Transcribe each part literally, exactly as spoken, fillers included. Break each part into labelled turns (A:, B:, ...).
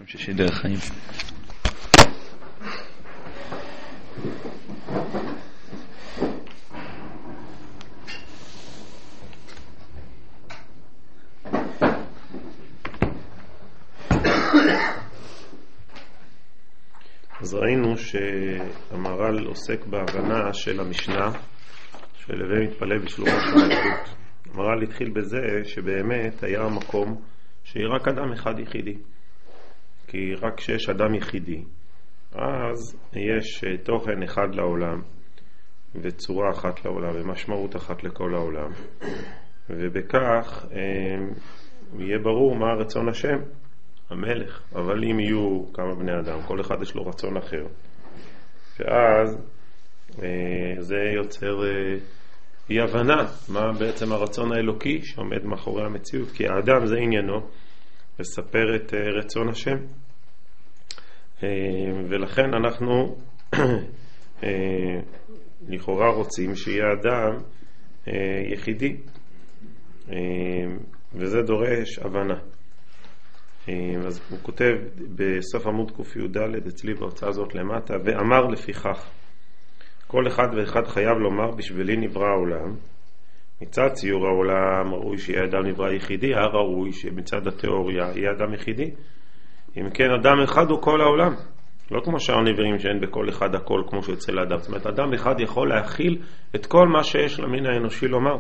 A: יום שישי דרך חיים.
B: אז ראינו שהמהר"ל עוסק בהבנה של המשנה של הווי מתפלל בשלומו של מלכות. המהר"ל התחיל בזה שבאמת היה מקום שיהיה רק אדם אחד יחידי, כי רק כשיש אדם יחידי אז יש תוכן אחד לעולם וצורה אחת לעולם ומשמעות אחת לכל העולם, ובכך יהיה ברור מה רצון השם המלך. אבל אם יהיו כמה בני אדם, כל אחד יש לו רצון אחר, ואז זה יוצר אי הבנה מה בעצם הרצון האלוקי שעומד מאחורי המציאות, כי האדם זה עניינו לספר את רצון השם. ולכן אנחנו לכאורה רוצים שיהיה אדם יחידי, וזה דורש הבנה. אז הוא כותב בסוף עמוד ק"ד אצלי בהוצאה הזאת למטה, ואמר לפיכך כל אחד ואחד חייב לומר בשבילי נברא העולם. מצד ציור העולם ראוי שיהיה אדם נברא יחידי, הראוי שמצד התיאוריה יהיה אדם יחידי. אם כן, אדם אחד הוא כל העולם, לא כמו שאר נבראים שאין בכל אחד הכל כמו שאצל האדם. זאת אומרת, אדם אחד יכול להכיל את כל מה שיש למין האנושי לומר,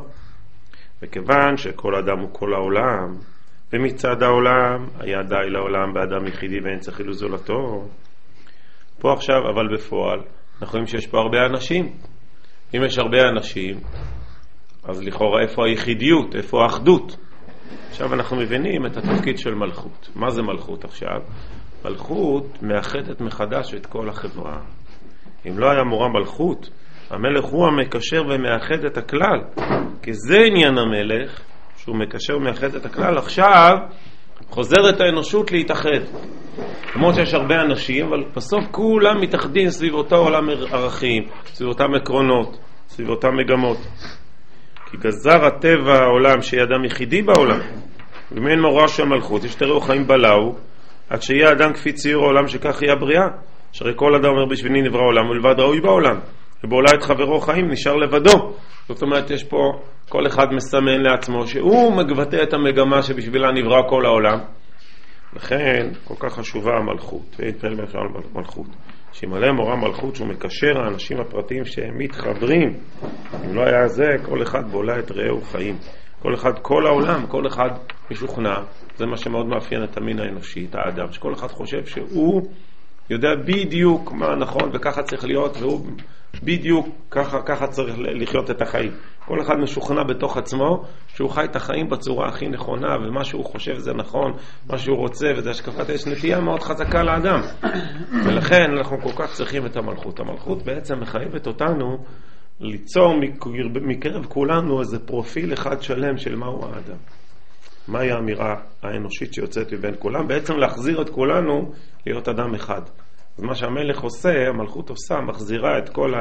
B: וכיוון שכל אדם הוא כל העולם, ומצד העולם היה די לעולם באדם יחידי ואין צריך אילו זולתו. פה עכשיו, אבל בפועל אנחנו רואים שיש פה הרבה אנשים. אם יש הרבה אנשים, אז לכאורה איפה היחידיות, איפה האחדות? עכשיו אנחנו מבינים את התפקיד של מלכות. מה זה מלכות עכשיו? מלכות מאחדת מחדש את כל החברה. אם לא היה מורה מלכות, המלך הוא המקשר ומאחד את הכלל, כי זה עניין המלך, שהוא מקשר ומאחד את הכלל. עכשיו חוזרת האנושות להתאחד, כמו שיש הרבה אנשים, אבל בסוף כולם מתאחדים סביב אותו עולם ערכים, סביב אותם עקרונות, סביב אותם מגמות. כי גזר הטבע העולם שיהיה אדם יחידי בעולם, ומין מורה של מלכות יש תראו חיים בלאו עד שיהיה אדם כפי ציור העולם, שכך יהיה הבריאה. שהרי כל אדם אומר בשבילי נברא העולם ולבד ראוי בעולם, ובעולה את חברו חיים נשאר לבדו. זאת אומרת, יש פה כל אחד מסמן לעצמו שהוא מגבטא את המגמה שבשבילה נברא כל העולם. לכן כל כך חשובה המלכות, והתפעל בכלל מלכות, שימלא מורה מלכות שהוא מקשר האנשים הפרטיים שהם מתחברים. אם לא היה זה, כל אחד בולה את רעהו חיים, כל אחד, כל העולם, כל אחד משוכנע. זה מה שמאוד מאפיין את המין האנושי, את האדם, שכל אחד חושב שהוא יודע בדיוק מה נכון וככה צריך להיות, והוא בדיוק ככה, ככה צריך לחיות את החיים. כל אחד משוכנע בתוך עצמו שהוא חי את החיים בצורה הכי נכונה, ומה שהוא חושב זה נכון, מה שהוא רוצה, וזה השקפת, יש נטייה מאוד חזקה לאדם. ולכן אנחנו כל כך צריכים את המלכות. המלכות בעצם מחייבת אותנו ליצור מקרב כולנו איזה פרופיל אחד שלם של מהו האדם, מהי האמירה האנושית שיוצאת מבין כולם, בעצם להחזיר את כולנו להיות אדם אחד. אז מה שהמלך עושה, המלכות עושה, מחזירה את כל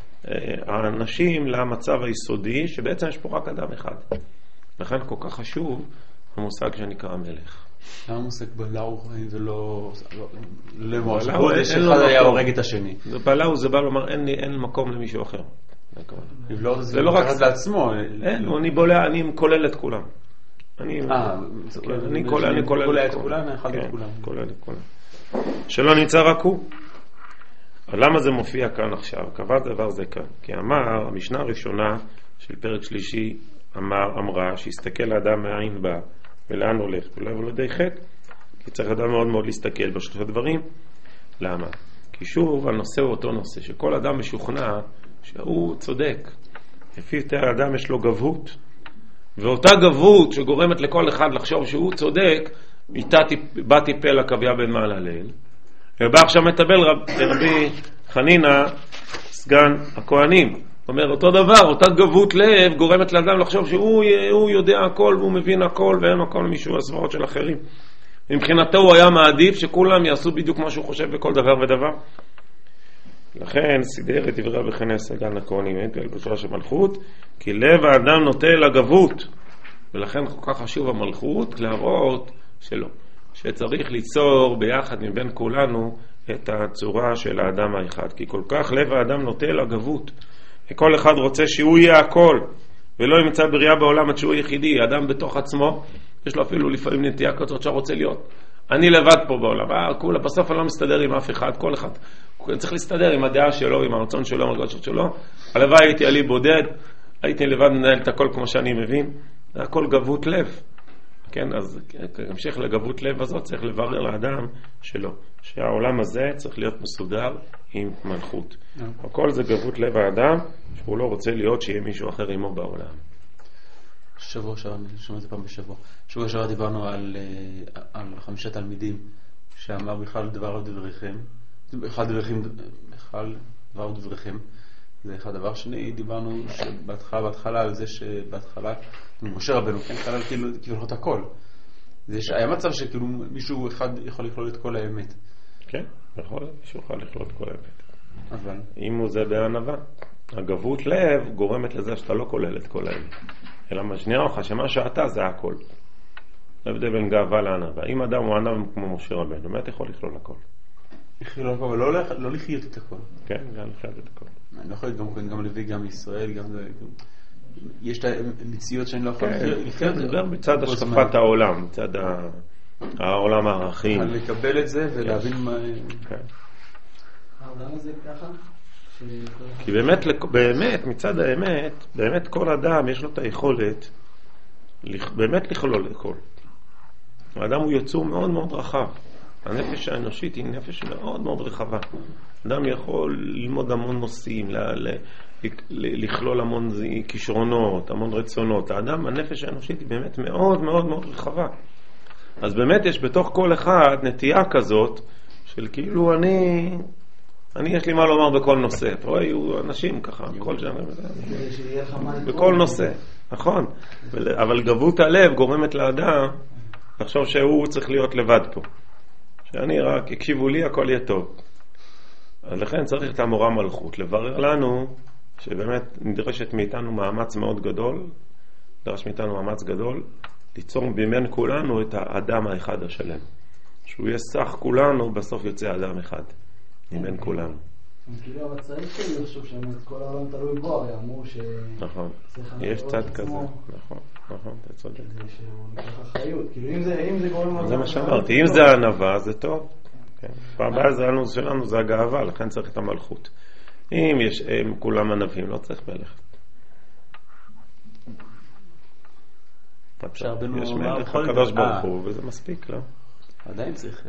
B: האנשים למצב היסודי, שבעצם יש פה רק אדם אחד. לכן כל כך חשוב המושג שנקרא המלך.
C: למה מושג בלאו ולא למושגות שאחד היה הורג את השני?
B: בלאו זה בא לומר אין, אין מקום למישהו אחר.
C: זה לא רק לעצמו.
B: אין, אני בולע, אני כולל את כולם. אני אני כולל את כולם, אחד את כולם. כולל את כולם. שלא נמצא רק הוא. למה זה מופיע כאן עכשיו? קבע דבר זה כאן. כי אמר, המשנה הראשונה של פרק שלישי אמר, אמרה שיסתכל האדם מאין בא ולאן הולך, ולא יבוא לידי חטא. כי צריך אדם מאוד מאוד להסתכל בשלושת הדברים. למה? כי שוב הנושא הוא אותו נושא, שכל אדם משוכנע שהוא צודק. לפי יותר האדם יש לו גבהות, ואותה גבהות שגורמת לכל אחד לחשוב שהוא צודק, איתה בא טיפל הקוויה בן מעל הליל, ובא עכשיו מטבל רב, רבי חנינה סגן הכהנים. אומר אותו דבר, אותה גבהות לב גורמת לאדם לחשוב שהוא הוא יודע הכל והוא מבין הכל ואין הכל מישהו הסברות של אחרים. מבחינתו הוא היה מעדיף שכולם יעשו בדיוק מה שהוא חושב בכל דבר ודבר. לכן סידר את דברי רבי חנינה סגן הכהנים אין פעל בשורה של מלכות, כי לב האדם נוטה לגבהות, ולכן כל כך חשוב המלכות להראות שלא, שצריך ליצור ביחד מבין כולנו את הצורה של האדם האחד, כי כל כך לב האדם נוטה לגבות, וכל אחד רוצה שהוא יהיה הכל, ולא ימצא בריאה בעולם עד שהוא יחידי. אדם בתוך עצמו, יש לו אפילו לפעמים נטייה כזאת שרוצה להיות אני לבד פה בעולם, אה, כולה, בסוף אני לא מסתדר עם אף אחד, כל אחד צריך להסתדר עם הדעה שלו, עם הרצון שלו, עם הרגשות שלו. הלוואי הייתי עלי בודד, הייתי לבד מנהל את הכל כמו שאני מבין. זה הכל גבות לב, כן? אז המשך לגבות לב הזאת צריך לברר לאדם שלו, שהעולם הזה צריך להיות מסודר עם מלכות. הכל זה גבות לב האדם, שהוא לא רוצה להיות שיהיה מישהו אחר עמו בעולם.
C: שבוע שעבר, אני שומע את זה פעם בשבוע. שבוע שעבר דיברנו על, על חמישה תלמידים, שאמר בכלל דבר דבריכם, אחד דבריכם, אחד דבר דבריכם, זה אחד. דבר שני, דיברנו שבהתחלה, בהתחלה על זה שבהתחלה, משה רבנו, כן, חלל כאילו, כאילו את הכל. זה היה מצב שכאילו מישהו אחד יכול לכלול את כל האמת.
B: כן, יכול, מישהו יכול לכלול את כל האמת.
C: אבל...
B: אם הוא זה בענווה. הגבות לב גורמת לזה שאתה לא כולל את כל האמת. אלא משניע אותך שמה שאתה זה הכל. להבדיל בין גאווה לענווה. אם אדם הוא ענב כמו משה רבנו, מה אתה יכול לכלול הכל?
C: לכלול הכל, אבל לא לחיות את הכל.
B: כן, גם לחיות את הכל.
C: אני לא יכול להיות גם לוי, גם ישראל, גם זה... יש את המציאות שאני לא יכול לחיות.
B: זה דבר מצד השקפת העולם, מצד העולם הערכים.
C: לקבל את זה ולהבין מה...
A: למה זה ככה?
B: כי באמת, באמת, מצד האמת, באמת כל אדם יש לו את היכולת באמת לכלול הכל. האדם הוא יצור מאוד מאוד רחב. הנפש האנושית היא נפש מאוד מאוד רחבה. אדם יכול ללמוד המון נושאים, ל- ל- ל- לכלול המון כישרונות, המון רצונות. האדם, הנפש האנושית היא באמת מאוד מאוד מאוד רחבה. אז באמת יש בתוך כל אחד נטייה כזאת של כאילו אני... אני יש לי מה לומר בכל נושא. אתה רואה, היו אנשים ככה, כל שנה, בכל נושא, נכון. אבל גבות הלב גורמת לאדם לחשוב שהוא צריך להיות לבד פה. שאני רק, הקשיבו לי, הכל יהיה טוב. אז לכן צריך את המורה מלכות, לברר לנו שבאמת נדרשת מאיתנו מאמץ מאוד גדול, נדרש מאיתנו מאמץ גדול, ליצור בין כולנו את האדם האחד השלם. שהוא יהיה סך כולנו, בסוף יוצא אדם אחד. מבין כולנו.
A: כאילו, אבל צריך שלי לחשוב שאת כל העולם תלוי בו, הרי אמרו ש...
B: נכון, יש צד כזה, נכון, נכון, אתה צודק.
A: זה שהוא ניקח אחריות, כאילו אם זה גורם...
B: זה מה שאמרתי, אם זה הענווה זה טוב. הבעיה שלנו זה הגאווה, לכן צריך את המלכות. אם יש כולם ענבים, לא צריך מלך. יש מלך הקדוש ברוך הוא, וזה מספיק, לא?
C: עדיין צריך...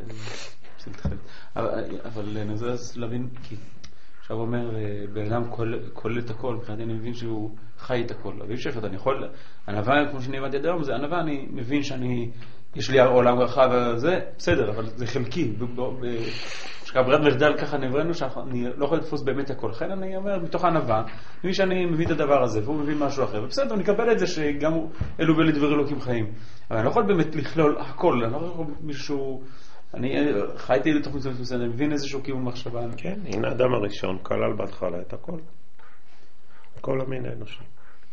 C: אבל אני רוצה להבין, כי עכשיו אומר בן אדם כולל את הכל, מבחינתי אני מבין שהוא חי את הכל, אבל יש אחד, אני יכול, ענווה כמו שאני הבנתי עד היום, זה ענווה, אני מבין שאני, יש לי עולם רחב וזה, בסדר, אבל זה חלקי, כשכברת מחדל ככה נברנו, שאני לא יכול לתפוס באמת הכל, לכן אני אומר, מתוך הענווה, אני מבין שאני מבין את הדבר הזה, והוא מבין משהו אחר, ובסדר, נקבל את זה שגם אלו ואלה דברי אלוקים חיים, אבל אני לא יכול באמת לכלול הכל, אני לא יכול מישהו... אני חייתי לתוך מצוות מסוים, אני מבין איזשהו כיוון מחשבה.
B: כן, הנה האדם הראשון, כלל בהתחלה את הכל. כל המין האנושי.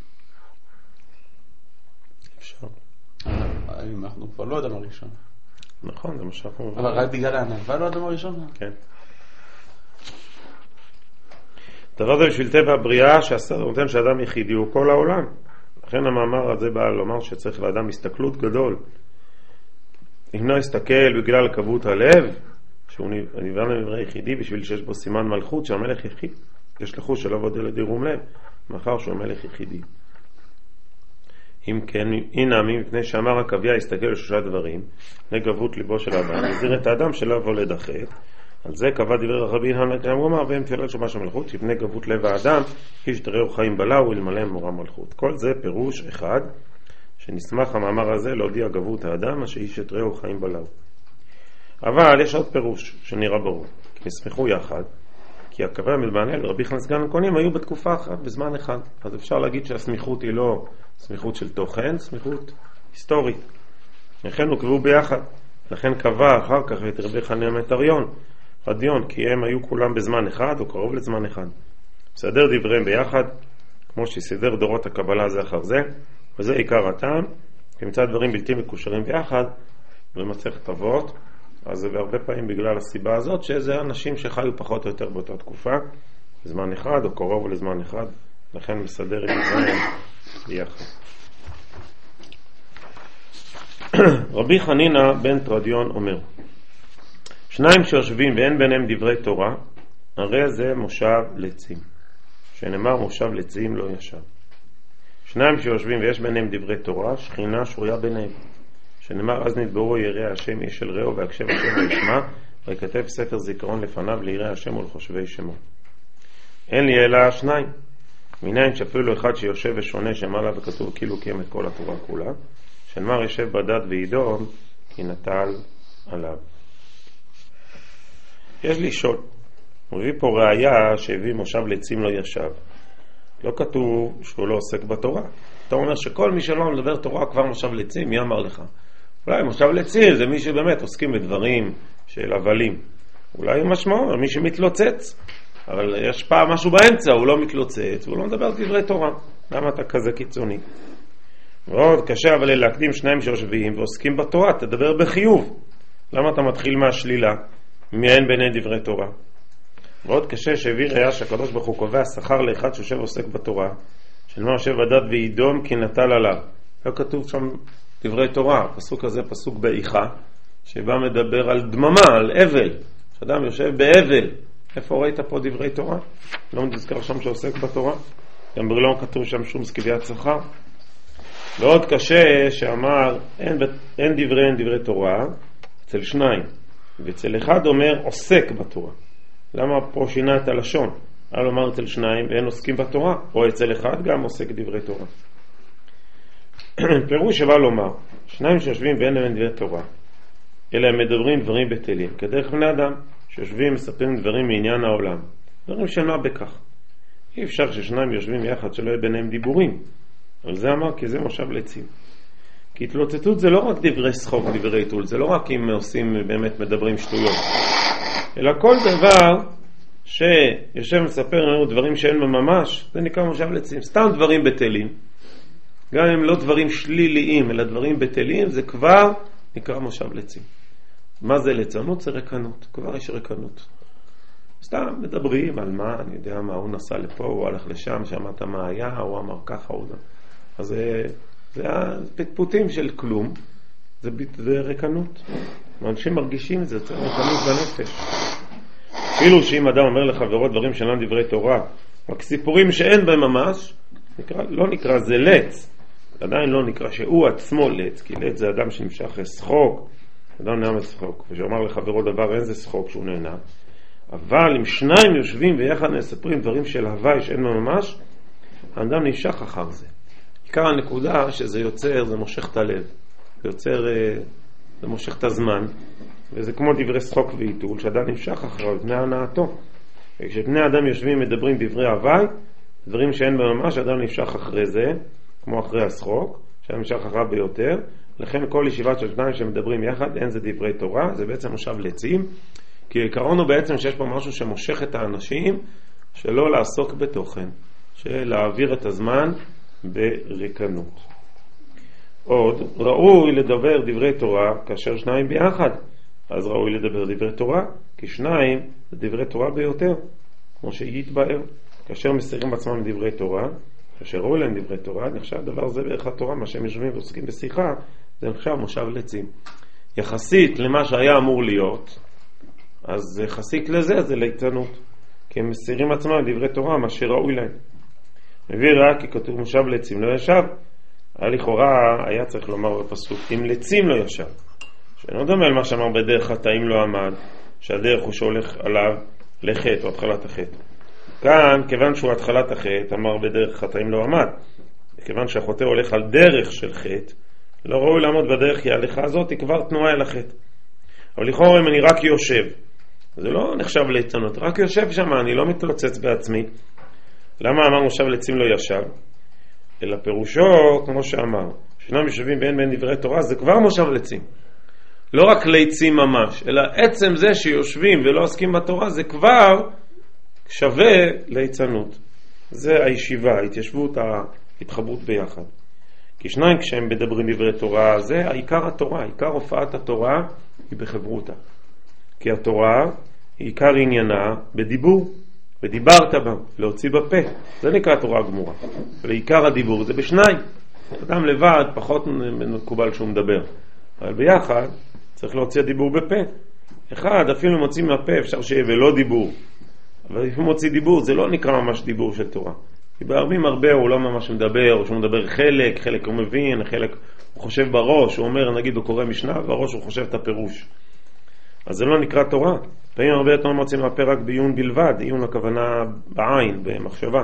B: אפשר.
C: אנחנו כבר לא האדם הראשון.
B: נכון, זה מה שאנחנו מבינים.
C: אבל רק בגלל הענווה לא האדם הראשון?
B: כן. דבר זה בשביל טבע הבריאה, שהסדר נותן שאדם יחידי הוא כל העולם. לכן המאמר הזה בא לומר שצריך לאדם הסתכלות גדול. אם לא יסתכל בגלל כבוד הלב, שהוא נברא למברא יחידי בשביל שיש בו סימן מלכות שהמלך יחיד, יש לחוש שלא עבוד על דירום לב, מאחר שהוא מלך יחידי. אם כן, הנה מפני שאמר הקוויה יסתכל על שלושה דברים, נגבות ליבו של האדם, יזיר את האדם שלא יבוא לדחת, על זה קבע דברי רבי ינן הוא אמר, והם תפילת שומש המלכות, יפני גבות לב האדם, איש תראו חיים בלאו, אלמלא מורה מלכות. כל זה פירוש אחד, שנשמח המאמר הזה להודיע גבות האדם, שאיש תראו חיים בלאו. אבל יש עוד פירוש שנראה ברור, כי נשמחו יחד, כי הקווי המלבנל, רבי חנן סגן הכהנים, היו בתקופה אחת, בזמן אחד. אז אפשר להגיד שהסמיכות היא לא סמיכות של תוכן, סמיכות היסטורית. לכן הוקבעו ביחד. לכן קבע אחר כך את רבי חנן מטריון, הדיון, כי הם היו כולם בזמן אחד או קרוב לזמן אחד. מסדר דבריהם ביחד, כמו שסידר דורות הקבלה זה אחר זה, וזה עיקר הטעם, כי מצד דברים בלתי מקושרים ביחד, במסכת אבות, אז זה בהרבה פעמים בגלל הסיבה הזאת, שזה אנשים שחיו פחות או יותר באותה תקופה, זמן אחד או קרוב לזמן אחד, לכן מסדר את זה ביחד. רבי חנינה בן טרדיון אומר, שניים שיושבים ואין ביניהם דברי תורה, הרי זה מושב לצים. שנאמר מושב לצים לא ישב. שניים שיושבים ויש ביניהם דברי תורה, שכינה שרויה ביניהם. שנאמר אז נדברו ירא השם איש אל רעהו והקשב השם וישמע, ויכתב ספר זיכרון לפניו לירא השם ולחושבי שמו. אין לי אלא שניים. מניין שאפילו אחד שיושב ושונה שמעלה וכתוב כאילו קיים את כל התורה כולה, שנאמר ישב בדד וידום כי נטל עליו. יש לי שול. הוא הביא פה ראיה שהביא מושב לצים לא ישב. לא כתוב שהוא לא עוסק בתורה. אתה אומר שכל מי שלא מדבר תורה כבר מושב לצים, מי אמר לך? אולי מושב לצים זה מי שבאמת עוסקים בדברים של הבלים. אולי משמעו, מי שמתלוצץ. אבל יש פעם משהו באמצע, הוא לא מתלוצץ, והוא לא מדבר דברי תורה. למה אתה כזה קיצוני? ועוד קשה אבל להקדים שניים שיושבים ועוסקים בתורה, תדבר בחיוב. למה אתה מתחיל מהשלילה? מאין ביני דברי תורה. ועוד קשה שהביא ראיה שהקדוש ברוך הוא קובע שכר לאחד שיושב ועוסק בתורה, שנאמר יושב בדד וידום כי נטל עליו. לא כתוב שם דברי תורה. הפסוק הזה פסוק באיכה, שבא מדבר על דממה, על אבל. שאדם יושב באבל. איפה ראית פה דברי תורה? לא נזכר שם שעוסק בתורה. גם לא כתוב שם שום סקיביית שכר. ועוד קשה שאמר אין, אין דברי אין דברי תורה אצל שניים, ואצל אחד אומר עוסק בתורה. למה פה שינה את הלשון? היה לומר אצל שניים ואין עוסקים בתורה, או אצל אחד גם עוסק דברי תורה. פירוש שבא לומר שניים שיושבים ואין להם דברי תורה, אלא הם מדברים דברים בטלים כדרך בני אדם שיושבים מספרים דברים מעניין העולם, דברים שמה בכך. אי אפשר ששניים יושבים יחד שלא יהיה ביניהם דיבורים. אבל זה אמר כי זה מושב לצים. כי התלוצצות זה לא רק דברי שחוק, דברי טול, זה לא רק אם עושים באמת מדברים שטויות, אלא כל דבר שיושב מספר לנו דברים שאין ממש, זה נקרא מושב לצים. סתם דברים בטלים, גם אם לא דברים שליליים אלא דברים בטלים, זה כבר נקרא מושב לצים. מה זה ליצנות? זה רקנות, כבר יש רקנות. סתם מדברים על מה, אני יודע מה, הוא נסע לפה, הוא הלך לשם, שמעת מה היה, הוא אמר ככה, הוא... אז זה, זה הפטפוטים של כלום, זה, זה רקנות. אנשים מרגישים את זה, זה רקנות בנפש. אפילו שאם אדם אומר לחברו דברים שאינם דברי תורה, רק סיפורים שאין בהם ממש, נקרא, לא נקרא זה לץ, עדיין לא נקרא שהוא עצמו לץ, כי לץ זה אדם שנמשך שחוק, אדם נהנה משחוק, ושאומר לחברו דבר אין זה שחוק שהוא נהנה. אבל אם שניים יושבים ויחד מספרים דברים של הוואי שאין ממש, האדם נמשך אחר זה. עיקר הנקודה שזה יוצר, זה מושך את הלב, זה יוצר, זה מושך את הזמן, וזה כמו דברי שחוק ועיתול, שאדם נמשך אחריו, בני הנאתו. וכשבני אדם יושבים מדברים דברי הוואי, דברים שאין ממש, האדם נמשך אחרי זה, כמו אחרי השחוק, שאדם נמשך אחריו ביותר. לכן כל ישיבת של שניים שמדברים יחד, אין זה דברי תורה, זה בעצם מושב לצים. כי העיקרון הוא בעצם שיש פה משהו שמושך את האנשים שלא לעסוק בתוכן, של להעביר את הזמן ברקנות. עוד, ראוי לדבר דברי תורה כאשר שניים ביחד. אז ראוי לדבר דברי תורה, כי שניים זה דברי תורה ביותר, כמו שיתבאר. כאשר מסירים עצמם דברי תורה, כאשר ראוי להם דברי תורה, נחשב דבר זה בערך התורה, מה שהם יושבים ועוסקים בשיחה, זה נחשב מושב לצים. יחסית למה שהיה אמור להיות, אז יחסית לזה זה ליצנות, כי הם מסירים עצמם דברי תורה, מה שראוי להם. מביא ראה כי כתוב מושב לצים לא ישב, היה לכאורה היה צריך לומר בפסוק אם לצים לא ישב, שאינו דומה על מה שאמר בדרך חטאים לא עמד, שהדרך הוא שהולך עליו לחטא או התחלת החטא. כאן כיוון שהוא התחלת החטא אמר בדרך חטאים לא עמד, כיוון שהחוטא הולך על דרך של חטא, לא ראוי לעמוד בדרך, כי ההליכה הזאת היא כבר תנועה אל החטא. אבל לכאורה אם אני רק יושב, זה לא נחשב ליצנות, רק יושב שם, אני לא מתלוצץ בעצמי. למה אמר מושב לצים לא ישב? אלא פירושו, כמו שאמר, שנם יושבים ואין בין דברי תורה, זה כבר מושב לצים. לא רק ליצים ממש, אלא עצם זה שיושבים ולא עוסקים בתורה, זה כבר שווה ליצנות. זה הישיבה, ההתיישבות, ההתחברות ביחד. כי שניים כשהם מדברים דברי תורה, זה העיקר התורה, עיקר הופעת התורה היא בחברותה. כי התורה היא עיקר עניינה בדיבור, ודיברת בה, להוציא בפה, זה נקרא תורה גמורה. ולעיקר הדיבור זה בשניים. אדם לבד פחות מקובל שהוא מדבר, אבל ביחד צריך להוציא הדיבור בפה. אחד אפילו מוציא מהפה, אפשר שיהיה ולא דיבור, אבל אם מוציא דיבור זה לא נקרא ממש דיבור של תורה. כי בהרבים הרבה הוא לא ממש מדבר, או שהוא מדבר חלק, חלק הוא מבין, חלק הוא חושב בראש, הוא אומר, נגיד הוא קורא משנה, בראש הוא חושב את הפירוש. אז זה לא נקרא תורה. פעמים הרבה יותר מוצאים מהפה רק בעיון בלבד, עיון הכוונה בעין, במחשבה.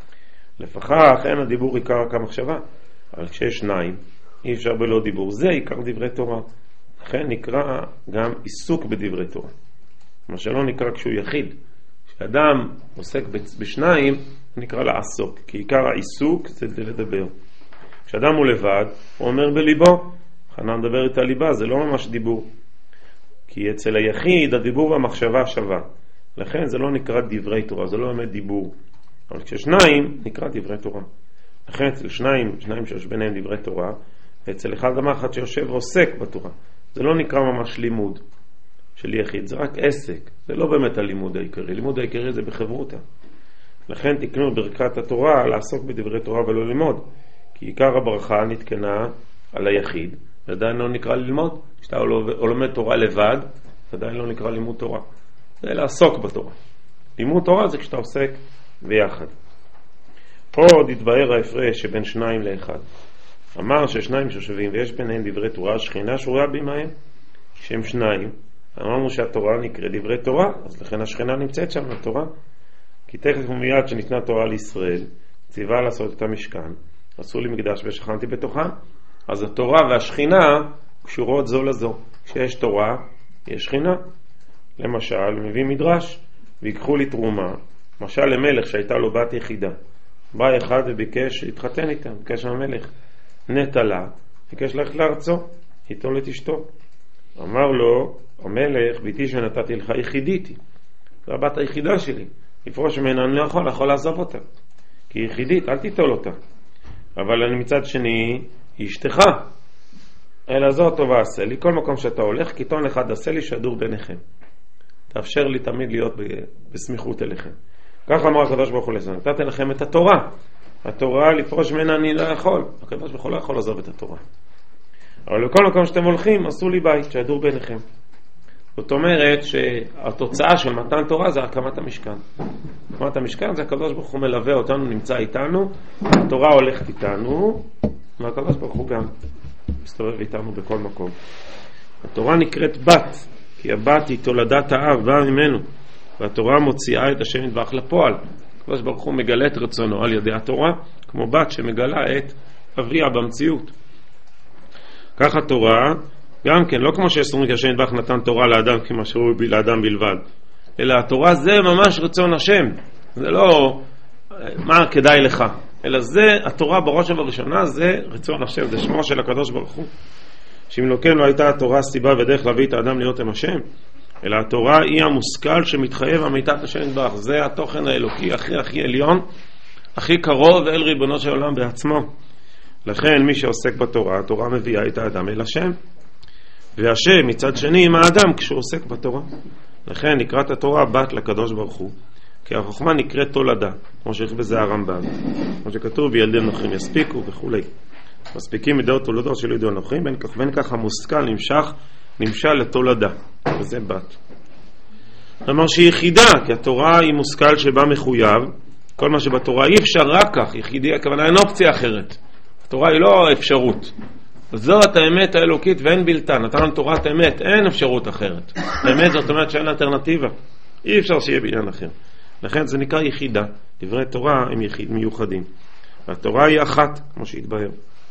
B: לפחך אין הדיבור עיקר כמחשבה, אבל כשיש שניים, אי אפשר בלא דיבור. זה עיקר דברי תורה. לכן נקרא גם עיסוק בדברי תורה. מה שלא נקרא כשהוא יחיד. כשאדם עוסק בשניים, נקרא לעסוק, כי עיקר העיסוק זה לדבר. כשאדם הוא לבד, הוא אומר בליבו. חנה מדבר את הליבה, זה לא ממש דיבור. כי אצל היחיד הדיבור והמחשבה שווה. לכן זה לא נקרא דברי תורה, זה לא באמת דיבור. אבל כששניים נקרא דברי תורה. לכן אצל שניים, שניים שיש ביניהם דברי תורה, ואצל אחד גם אחד שיושב ועוסק בתורה. זה לא נקרא ממש לימוד של יחיד, זה רק עסק. זה לא באמת הלימוד העיקרי. לימוד העיקרי זה בחברותה. לכן תקנו ברכת התורה לעסוק בדברי תורה ולא ללמוד. כי עיקר הברכה נתקנה על היחיד, ועדיין לא נקרא ללמוד. כשאתה לומד תורה לבד, עדיין לא נקרא לימוד תורה. זה לעסוק בתורה. לימוד תורה זה כשאתה עוסק ביחד. עוד יתבהר ההפרש שבין שניים לאחד. אמר ששניים שושבים ויש ביניהם דברי תורה, השכינה שרויה בימהם. כשהם שניים, אמרנו שהתורה נקרא דברי תורה, אז לכן השכינה נמצאת שם לתורה. כי תכף ומיד שניתנה תורה לישראל, ציווה לעשות את המשכן, עשו לי מקדש ושכנתי בתוכה. אז התורה והשכינה קשורות זו לזו. כשיש תורה, יש שכינה. למשל, מביא מדרש, ויקחו לי תרומה. משל למלך שהייתה לו בת יחידה. בא אחד וביקש להתחתן איתה, ביקש מהמלך. נטלה, ביקש ללכת לארצו, איתו לתשתו. אמר לו, המלך, ביתי שנתתי לך יחידיתי. זו הבת היחידה שלי. לפרוש ממנה אני לא יכול, יכול לעזוב אותה. כי היא יחידית, אל תיטול אותה. אבל אני מצד שני, היא אשתך. אלא זו טובה עשה לי, כל מקום שאתה הולך, כיתון אחד עשה לי שדור ביניכם. תאפשר לי תמיד להיות בסמיכות אליכם. ככה אמר הקדוש ברוך הוא לזה, נתתי לכם את התורה. התורה לפרוש ממנה אני לא יכול. הקדוש ברוך הוא לא יכול לעזוב את התורה. אבל בכל מקום שאתם הולכים, עשו לי בית, שדור ביניכם. זאת אומרת שהתוצאה של מתן תורה זה הקמת המשכן. הקמת המשכן זה הקדוש ברוך הוא מלווה אותנו, נמצא איתנו, התורה הולכת איתנו, והקדוש ברוך הוא גם מסתובב איתנו בכל מקום. התורה נקראת בת, כי הבת היא תולדת האב, באה ממנו, והתורה מוציאה את השם יתברך לפועל. הקדוש ברוך הוא מגלה את רצונו על ידי התורה, כמו בת שמגלה את אביה במציאות. כך התורה גם כן, לא כמו שאומרים שהשם יתברך נתן תורה לאדם כמה שהוא לאדם בלבד, אלא התורה זה ממש רצון השם. זה לא מה כדאי לך, אלא זה התורה בראש ובראשונה, זה רצון השם, זה שמו של הקדוש ברוך הוא. שאם לא כן לא הייתה התורה סיבה ודרך להביא את האדם להיות עם השם, אלא התורה היא המושכל שמתחייב אמיתת השם יתברך. זה התוכן האלוקי הכי הכי עליון, הכי קרוב אל ריבונו של עולם בעצמו. לכן מי שעוסק בתורה, התורה מביאה את האדם אל השם, והשם מצד שני עם האדם כשהוא עוסק בתורה. לכן נקראת התורה בת לקדוש ברוך הוא, כי החוכמה נקראת תולדה, כמו שהכתוב בזה הרמב"ם, כמו שכתוב בילדי נוחים יספיקו וכולי. מספיקים מדעות תולדות של ילדי נוחים, בין כך בין כך המושכל נמשך נמשל לתולדה, וזה בת. אמר שהיא יחידה, כי התורה היא מושכל שבה מחויב, כל מה שבתורה אי אפשר רק כך, יחידי הכוונה אין אופציה אחרת. התורה היא לא אפשרות. זאת האמת האלוקית ואין בלתה. נתן לנו תורת אמת, אין אפשרות אחרת. האמת זאת אומרת שאין אלטרנטיבה. אי אפשר שיהיה בעניין אחר. לכן זה נקרא יחידה. דברי תורה הם יחיד, מיוחדים. והתורה היא אחת, כמו שהתבהר.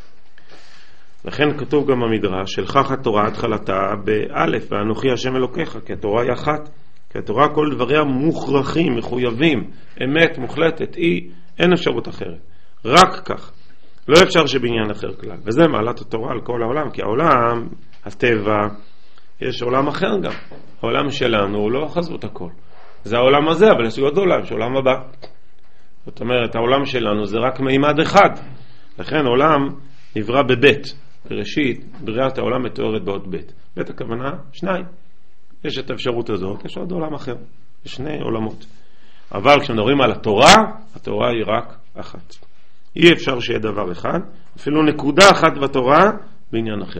B: לכן כתוב גם במדרש, שלחך התורה התחלתה באלף, ואנוכי השם אלוקיך, כי התורה היא אחת. כי התורה כל דבריה מוכרחים, מחויבים, אמת מוחלטת, היא, אין אפשרות אחרת. רק כך. לא אפשר שבעניין אחר כלל. וזה מעלת התורה על כל העולם, כי העולם, הטבע, יש עולם אחר גם. העולם שלנו הוא לא חזות הכל. זה העולם הזה, אבל יש עוד עולם, יש עולם הבא. זאת אומרת, העולם שלנו זה רק מימד אחד. לכן עולם נברא בבית. בראשית, בריאת העולם מתוארת בעוד בית. בית הכוונה, שניים. יש את האפשרות הזאת, יש עוד עולם אחר. יש שני עולמות. אבל כשמדברים על התורה, התורה היא רק אחת. אי אפשר שיהיה דבר אחד, אפילו נקודה אחת בתורה בעניין אחר.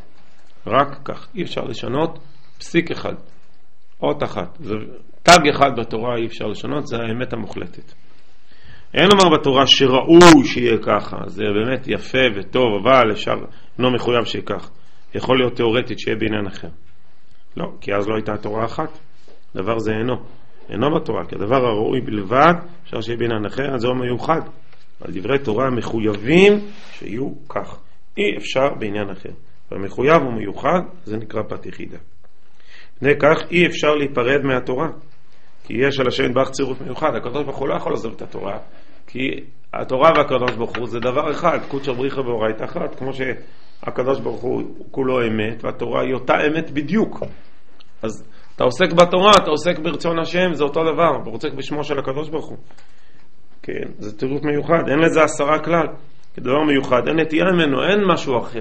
B: רק כך. אי אפשר לשנות פסיק אחד. אות אחת. זה תג אחד בתורה אי אפשר לשנות, זה האמת המוחלטת. אין לומר בתורה שראוי שיהיה ככה, זה באמת יפה וטוב, אבל אפשר, לא מחויב שיהיה כך. יכול להיות תיאורטית שיהיה בעניין אחר. לא, כי אז לא הייתה תורה אחת. דבר זה אינו. אינו בתורה, כי הדבר הראוי בלבד, אפשר שיהיה בעניין אחר, אז זה מיוחד. על דברי תורה מחויבים שיהיו כך. אי אפשר בעניין אחר. והמחויב הוא מיוחד, זה נקרא פת יחידה. בני כך אי אפשר להיפרד מהתורה. כי יש על השם יתברך צירוף מיוחד. הקדוש ברוך הוא לא יכול לעזוב את התורה, כי התורה והקדוש ברוך הוא זה דבר אחד, קודשא בריחא ואורייתא אחת, כמו שהקדוש ברוך הוא כולו אמת, והתורה היא אותה אמת בדיוק. אז אתה עוסק בתורה, אתה עוסק ברצון השם, זה אותו דבר, אתה עוסק בשמו של הקדוש ברוך הוא. כן, זה צירוף מיוחד, אין לזה עשרה כלל. כדבר מיוחד, אין נטייה ממנו, אין משהו אחר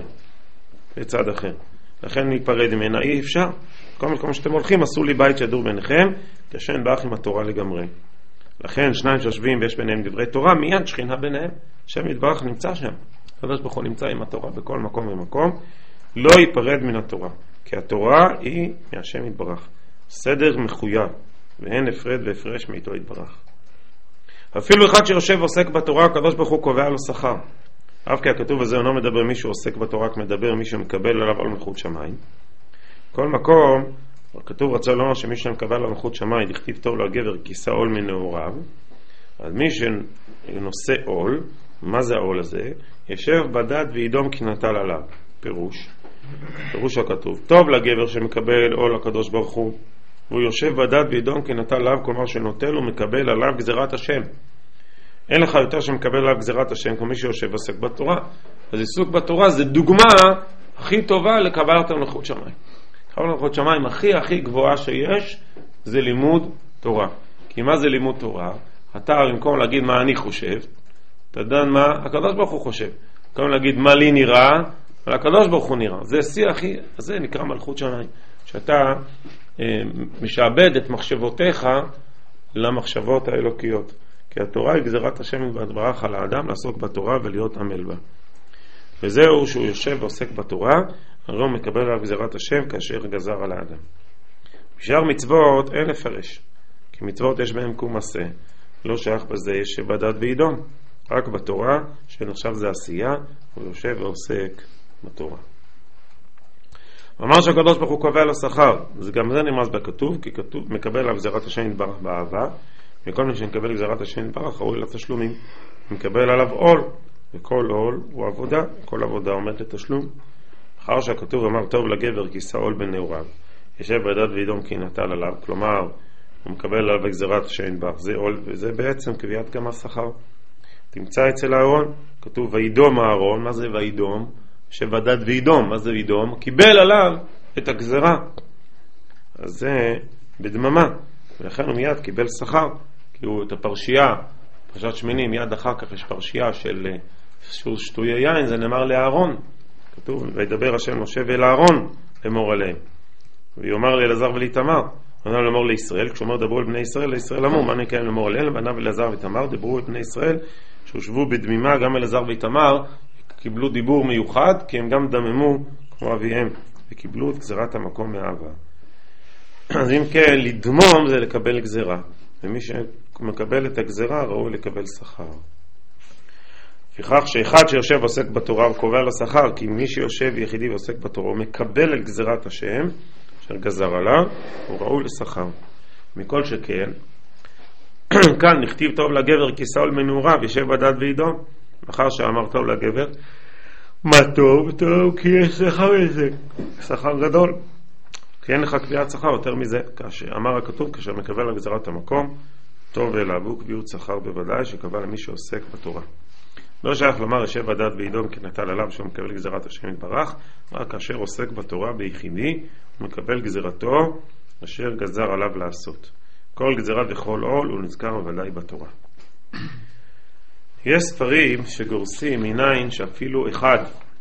B: בצד אחר. לכן ניפרד ממנה, אי אפשר. כל מקום שאתם הולכים, עשו לי בית שדור ביניכם, כשם באח עם התורה לגמרי. לכן שניים שיושבים ויש ביניהם דברי תורה, מיד שכינה ביניהם. השם יתברך נמצא שם. הקדוש ברוך הוא נמצא עם התורה בכל מקום ומקום. לא ייפרד מן התורה, כי התורה היא מהשם יתברך. סדר מחויב, ואין הפרד והפרש מאיתו יתברך. אפילו אחד שיושב ועוסק בתורה, הקדוש ברוך הוא קובע לו שכר. אף כי הכתוב הזה אינו מדבר מי שעוסק בתורה, רק מדבר מי שמקבל עליו על מלכות שמיים. כל מקום, הכתוב רצה לומר שמי שמקבל על מלכות שמיים, לכתיב טוב לגבר כיסא עול מנעוריו. אז מי שנושא עול, מה זה העול הזה? ישב בדד וידום כי נטל עליו. פירוש. פירוש הכתוב. טוב לגבר שמקבל עול הקדוש ברוך הוא. הוא יושב בדד וידום כי נטל עליו, כלומר שנוטל ומקבל עליו גזירת השם. אין לך יותר שמקבל עליו גזירת השם כמו מי שיושב ועוסק בתורה. אז עיסוק בתורה זה דוגמה הכי טובה לקבלת מלכות שמיים. קבלת מלכות שמיים הכי הכי גבוהה שיש זה לימוד תורה. כי מה זה לימוד תורה? אתה במקום להגיד מה אני חושב, אתה יודע מה הקדוש ברוך הוא חושב. במקום להגיד מה לי נראה, אבל הקדוש ברוך הוא נראה. זה שיא הכי, זה נקרא מלכות שמיים. שאתה אה, משעבד את מחשבותיך למחשבות האלוקיות. כי התורה היא גזירת השם יתברך על האדם לעסוק בתורה ולהיות עמל בה. וזהו שהוא יושב ועוסק בתורה, הרי הוא מקבל עליו גזירת השם כאשר גזר על האדם. בשאר מצוות אין לפרש, כי מצוות יש בהם קום עשה, לא שייך בזה יש שבדד וידום. רק בתורה, שנחשב זה עשייה, הוא יושב ועוסק בתורה. אמר שהקדוש ברוך הוא קובע לו שכר, זה גם זה נרמז בכתוב, כי כתוב מקבל עליו גזירת השם יתברך באהבה, וכל מי שנקבל גזירת השם יתברך ראוי לתשלומים. מקבל עליו עול, וכל עול הוא עבודה, כל עבודה עומד לתשלום. אחר שהכתוב אמר טוב לגבר כיסא עול בנעוריו, ישב בדד וידום כי נטל עליו, כלומר הוא מקבל עליו גזירת השם יתברך, זה עול, וזה בעצם קביעת גם השכר. תמצא אצל הארון, כתוב וידום הארון, מה זה וידום? שבדד וידום, מה זה וידום? קיבל עליו את הגזירה. אז זה בדממה, ולכן הוא מיד קיבל שכר, כי הוא את הפרשייה, פרשת שמיני, מיד אחר כך יש פרשייה של שטויי יין, זה נאמר לאהרון, כתוב וידבר השם משה ואל אהרון אמור עליהם, ויאמר לאלעזר ולאיתמר, בניו לאמור לישראל, כשאומר דברו אל בני ישראל, לישראל אמרו, מה נקיים לאמור עליהם? בניו אלעזר ואיתמר דברו אל בני ישראל, שהושבו בדמימה, גם אלעזר ואיתמר קיבלו דיבור מיוחד, כי הם גם דממו כמו אביהם, וקיבלו את גזירת המקום מאהבה. אז אם כן, לדמום זה לקבל גזירה, ומי שמקבל את הגזירה ראוי לקבל שכר. לפיכך שאחד שיושב ועוסק בתורה הוא קובע לו שכר, כי מי שיושב יחידי ועוסק בתורה הוא מקבל את גזירת השם אשר גזר עליו, הוא ראוי לשכר. מכל שכן, כאן נכתיב טוב לגבר כיסא עול מנעוריו, ישב בדד וידום. אחר שאמר טוב לגבר, מה טוב? טוב כי יש שכר איזה שכר גדול, כי אין לך קביעת שכר יותר מזה. כאשר אמר הכתוב, כאשר מקבל על גזירת המקום טוב אליו, הוא קביעות שכר בוודאי שקבע למי שעוסק בתורה. לא שייך לומר ישב בדד וידום כי נטל עליו שהוא מקבל גזירת השם יתברך, רק כאשר עוסק בתורה ביחידי הוא מקבל גזירתו אשר גזר עליו לעשות. כל גזירה וכל עול הוא נזכר בוודאי בתורה. יש ספרים שגורסים מניין שאפילו אחד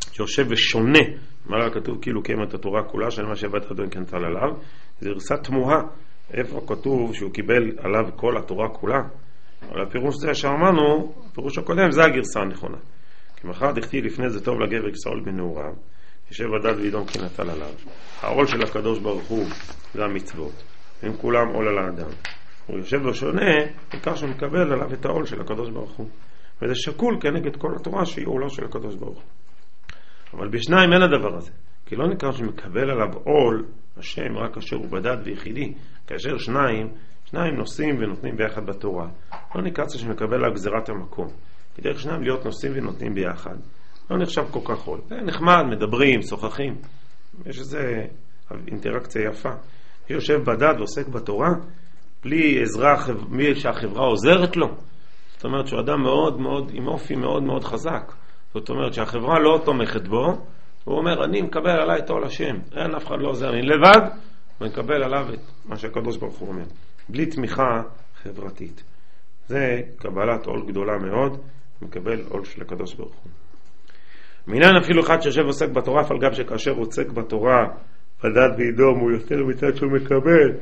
B: שיושב ושונה, מה כתוב כאילו קיים את התורה כולה, שלמה שבעת אדון כנטל עליו, זה גרסה תמוהה, איפה כתוב שהוא קיבל עליו כל התורה כולה, אבל הפירוש זה שאמרנו, הפירוש הקודם זה הגרסה הנכונה, כי מחר דכתיב לפני זה טוב לגבר כסאול בנעוריו, יושב הדד ואידום כי נטל עליו, העול של הקדוש ברוך הוא זה המצוות, הם כולם עול על האדם, הוא יושב ושונה, בעיקר שהוא מקבל עליו את העול של הקדוש ברוך הוא, וזה שקול כנגד כל התורה שהיא עולו של הקדוש ברוך הוא. אבל בשניים אין הדבר הזה, כי לא נקרא שמקבל עליו עול השם רק אשר הוא בדד ויחידי, כאשר שניים, שניים נושאים ונותנים ביחד בתורה, לא נקרא שמקבל עליו גזירת המקום, כי דרך שניים להיות נושאים ונותנים ביחד, לא נחשב כל כך עול, זה נחמד, מדברים, שוחחים, יש איזה אינטראקציה יפה, הוא יושב בדד ועוסק בתורה, בלי עזרה, מי שהחברה עוזרת לו, זאת אומרת שהוא אדם מאוד מאוד, עם אופי מאוד מאוד חזק, זאת אומרת שהחברה לא תומכת בו, הוא אומר אני מקבל עליי את עול השם, אין אף אחד לא עוזר, אני לבד ומקבל עליו את מה שהקדוש ברוך הוא אומר, בלי תמיכה חברתית, זה קבלת עול גדולה מאוד, מקבל עול של הקדוש ברוך הוא. מינן אפילו אחד שיושב ועוסק בתורה, אף על גב שכאשר הוא עוסק בתורה בדד ואידום הוא יותר מצד שהוא מקבל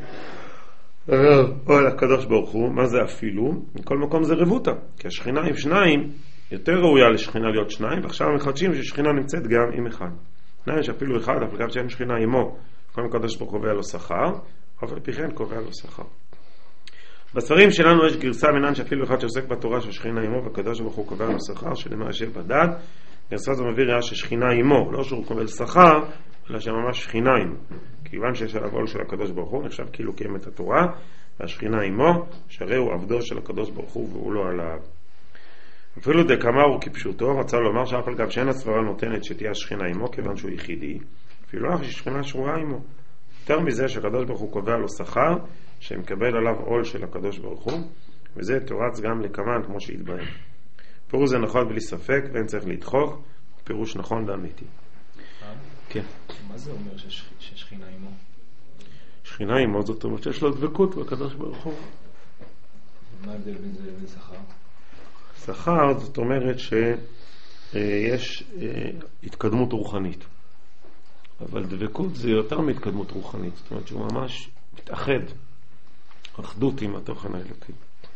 B: עול הקדוש ברוך הוא, מה זה אפילו? מכל מקום זה רבותה, כי השכינה עם שניים יותר ראויה לשכינה להיות שניים, ועכשיו מחדשים ששכינה נמצאת גם עם אחד. שניים שאפילו אחד, אבל גם שאין שכינה עמו, כל הקדוש ברוך הוא קובע לו שכר, אבל פי כן קובע לו שכר. בספרים שלנו יש גרסה מינן שאפילו אחד שעוסק בתורה ששכינה עמו, והקדוש ברוך הוא קובע לו שכר, שלמה יושב בדד, גרסה זו מביא ראה ששכינה עמו, לא שהוא קובל שכר, אלא שממש שכינה עמו. כיוון שיש עליו עול של הקדוש ברוך הוא, נחשב כאילו קיים את התורה, והשכינה עמו, שהרי הוא עבדו של הקדוש ברוך הוא והוא לא עליו. אפילו דקמר הוא כפשוטו, רצה לומר שאף על גב שאין הסברה נותנת שתהיה השכינה עמו, כיוון שהוא יחידי, אפילו אף ששכינה שרועה עמו. יותר מזה שהקדוש ברוך הוא קובע לו שכר, שמקבל עליו עול של הקדוש ברוך הוא, וזה תורץ גם לקמן כמו שהתבהר. פירוש זה נכון בלי ספק, ואין צריך לדחוק, פירוש נכון ואמיתי. כן.
D: מה זה אומר ששכינה עמו?
B: שכינה עמו זאת אומרת שיש לו דבקות בקדוש ברוך הוא.
D: מה ההבדל בין זה לבין שכר?
B: שכר זאת אומרת שיש התקדמות רוחנית, אבל דבקות זה יותר מהתקדמות רוחנית, זאת אומרת שהוא ממש מתאחד, אחדות עם התוכן האלוקי.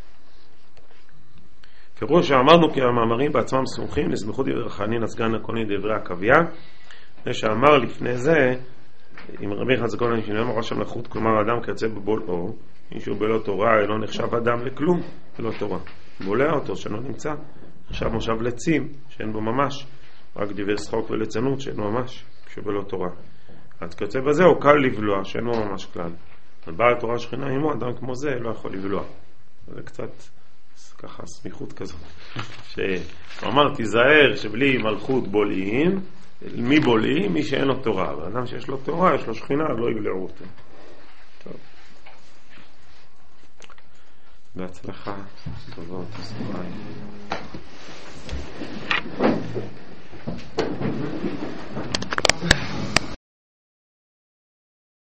B: פירוש שאמרנו כי המאמרים בעצמם סמוכים לסמיכות דברי חנין הסגן הקוני דברי הקוויה, זה שאמר לפני זה אם רבי חזקון הנשינם ראש המלכות, כלומר אדם כיוצא בבול אור, מישהו בלא תורה לא נחשב אדם לכלום בלא תורה, בולע אותו שלא נמצא, נחשב מושב לצים שאין בו ממש, רק דברי שחוק וליצנות שאין בו ממש כשבלא תורה. אז כיוצא בזה הוא קל לבלוע שאין בו ממש כלל, אבל בעל תורה שכינה עמו אדם כמו זה לא יכול לבלוע, זה קצת ככה סמיכות כזאת שאמר תיזהר שבלי מלכות בולעים, מי בולעים? מי שאין לו תורה, ואדם שיש לו תורה יש לו שכינה לא יבלעו אותו. טוב, בהצלחה טובות, סביים.